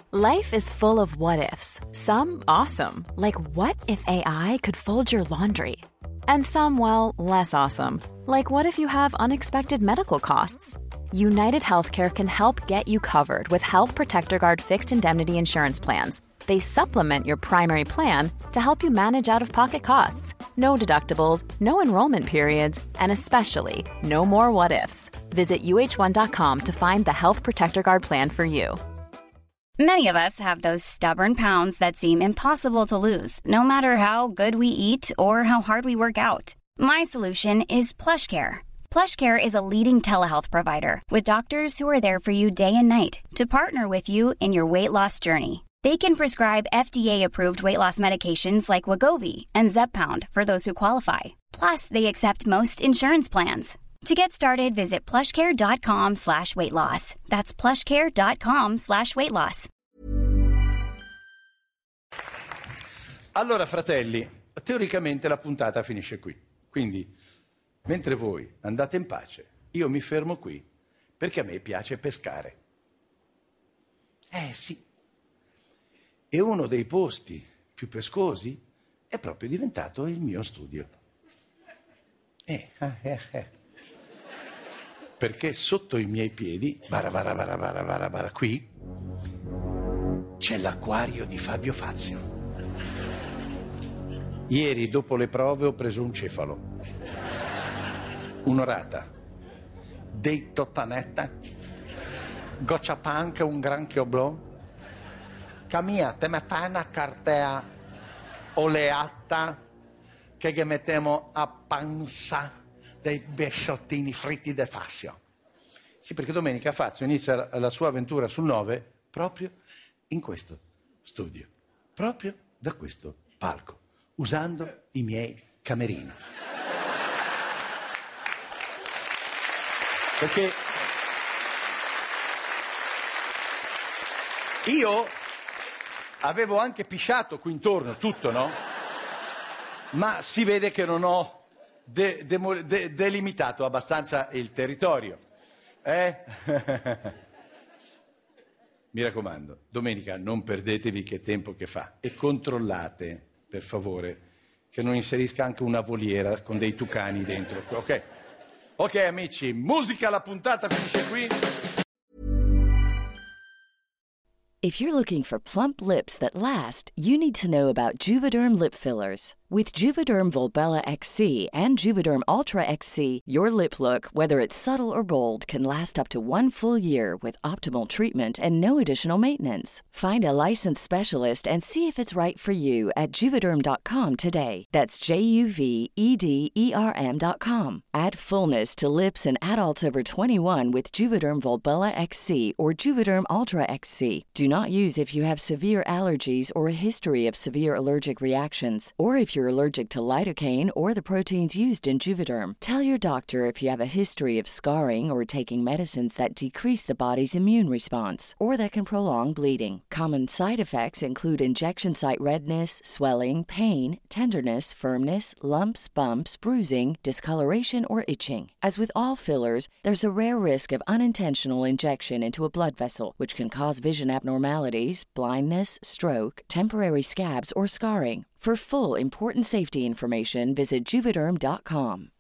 Life is full of what-ifs. Some awesome, like what if AI could fold your laundry? And some, well, less awesome, like what if you have unexpected medical costs? United Healthcare can help get you covered with Health Protector Guard fixed indemnity insurance plans. They supplement your primary plan to help you manage out-of-pocket costs. No deductibles, no enrollment periods, and especially no more what-ifs. Visit uh1.com to find the Health Protector Guard plan for you. Many of us have those stubborn pounds that seem impossible to lose, no matter how good we eat or how hard we work out. My solution is PlushCare. PlushCare is a leading telehealth provider with doctors who are there for you day and night to partner with you in your weight loss journey. They can prescribe FDA-approved weight loss medications like Wegovy and Zepbound for those who qualify. Plus, they accept most insurance plans. To get started, visit plushcare.com/weightloss. That's plushcare.com/weightloss. Allora, fratelli, teoricamente la puntata finisce qui. Quindi, mentre voi andate in pace, io mi fermo qui, perché a me piace pescare. Sì. E uno dei posti più pescosi è proprio diventato il mio studio. Perché sotto i miei piedi, qui, c'è l'acquario di Fabio Fazio. Ieri, dopo le prove, ho preso un cefalo, un'orata, dei tottanetta, goccia punk, un granchio blu. Camia, te me fai una cartea oleata che mettiamo a panza dei besciottini fritti de Fazio. Sì, perché domenica Fazio inizia la sua avventura sul 9 proprio in questo studio, proprio da questo palco, usando i miei camerini. Perché io avevo anche pisciato qui intorno, tutto, no? Ma si vede che non ho delimitato abbastanza il territorio. Mi raccomando, domenica non perdetevi che tempo che fa e controllate, per favore, che non inserisca anche una voliera con dei tucani dentro, ok? Ok, amici, musica, la puntata finisce qui. If you're looking for plump lips that last, you need to know about Juvederm lip fillers. With Juvederm Volbella XC and Juvederm Ultra XC, your lip look, whether it's subtle or bold, can last up to 1 full year with optimal treatment and no additional maintenance. Find a licensed specialist and see if it's right for you at Juvederm.com today. That's JUVEDERM.com. Add fullness to lips in adults over 21 with Juvederm Volbella XC or Juvederm Ultra XC. Do not use if you have severe allergies or a history of severe allergic reactions, or if you're allergic to lidocaine or the proteins used in Juvederm. Tell your doctor if you have a history of scarring or taking medicines that decrease the body's immune response or that can prolong bleeding. Common side effects include injection site redness, swelling, pain, tenderness, firmness, lumps, bumps, bruising, discoloration, or itching. As with all fillers, there's a rare risk of unintentional injection into a blood vessel, which can cause vision abnormalities, blindness, stroke, temporary scabs, or scarring. For full, important safety information, visit Juvederm.com.